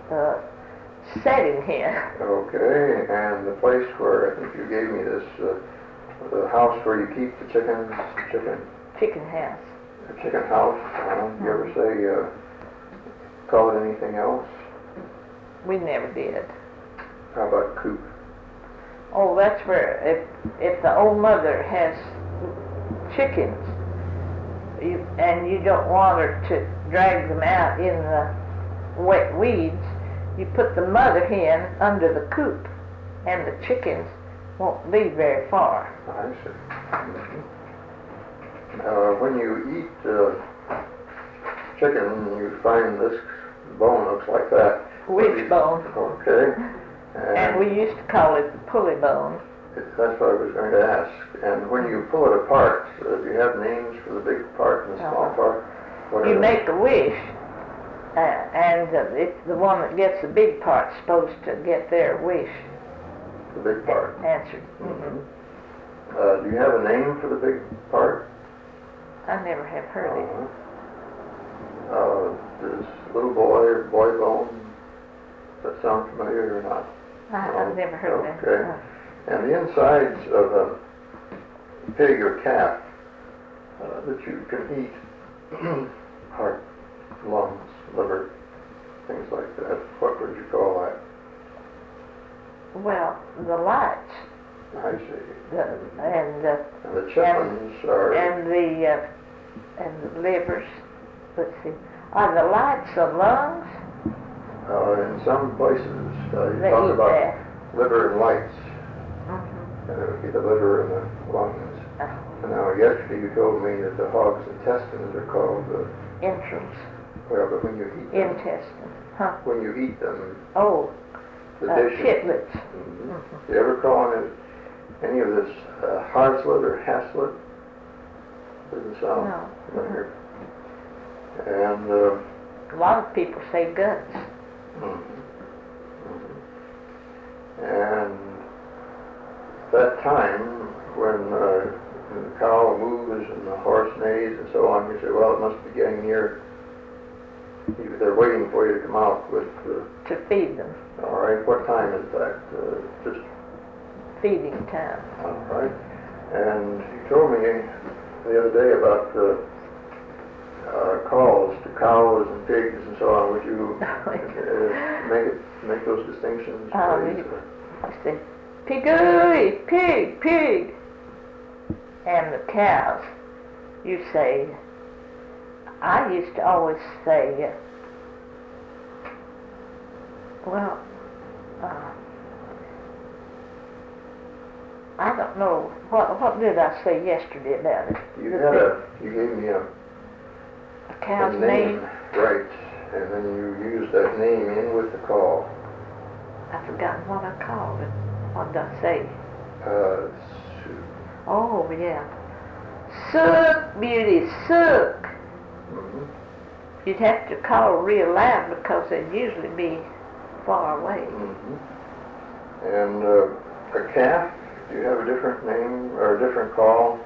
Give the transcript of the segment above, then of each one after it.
setting hen. Okay, and the place where, I think you gave me this, the house where you keep the chickens, Chicken house. the chicken house, you ever say, call it anything else? We never did. How about coop? Oh, that's where if the old mother has chickens, and you don't want her to drag them out in the wet weeds, you put the mother hen under the coop, and the chickens won't be very far. I see. When you eat chicken, you find this bone looks like that. Wishbone. Okay. And we used to call it the pulley bone. That's what I was going to ask. And when you pull it apart, do you have names for the big part and the small part? You make a wish, and it's the one that gets the big part supposed to get their wish. The big part. Answered. Mm-hmm. Do you have a name for the big part? I never have heard it. Does little boy bone, does that sound familiar or not? I've never heard that. Okay. And the insides of a pig or calf that you can eat, heart, lungs, liver, things like that, what would you call that? Well, the lights. I see. And the chitlins are... And the livers. Let's see. Are the lights the lungs? In some places, you They talk eat about that. liver and lights. Mm-hmm. And it would be the liver and the lungs. And now, yesterday you told me that the hog's intestines are called entrails. Well, but when you eat them... Intestine. Huh? When you eat them... Oh, the dishes. chitlets. Mm-hmm. Do you ever call any of this harslet or haslet? Doesn't sound familiar. And a lot of people say guts. And that time when the cow moves and the horse neighs and so on, you say, well, it must be getting near. They're waiting for you to come out with... to feed them. All right. What time is that? Just feeding time. All right. And you told me the other day about calls to cows and pigs and so on. Would you make those distinctions, please? I say, pig-ooey, pig, pig. And the cows, you say, I used to always say, I don't know, what did I say yesterday about it? You gave me a cow's name. Right, and then you used that name in with the call. I've forgotten what I called it. What did I say? Oh, yeah. Suck, beauty, suck. Mm-hmm. You'd have to call real loud because they'd usually be far away. Mm-hmm. And a calf, do you have a different name or a different call?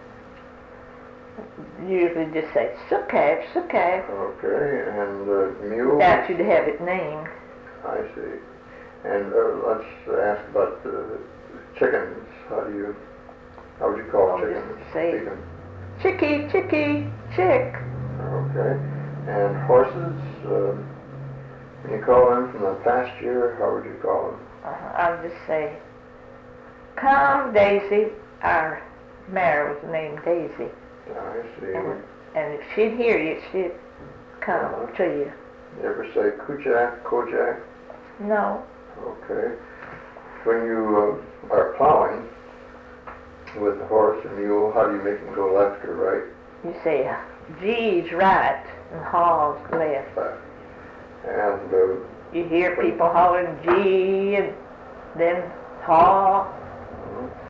Usually just say, suck calf, suck calf. Okay, and mule? That you'd have it named. I see. And let's ask about chickens. How would you call chickens? Just say, chickie, chickie, chick. Okay. And horses, when you call them from the pasture, how would you call them? I'll just say, come, Daisy. Our mare was named Daisy. I see. And if she'd hear you, she'd come to you. You ever say kujak, kojak? No. Okay. When you are plowing with a horse and mule, how do you make them go left or right? You say, G's right and haw's left. And you hear people hollering G and then haw.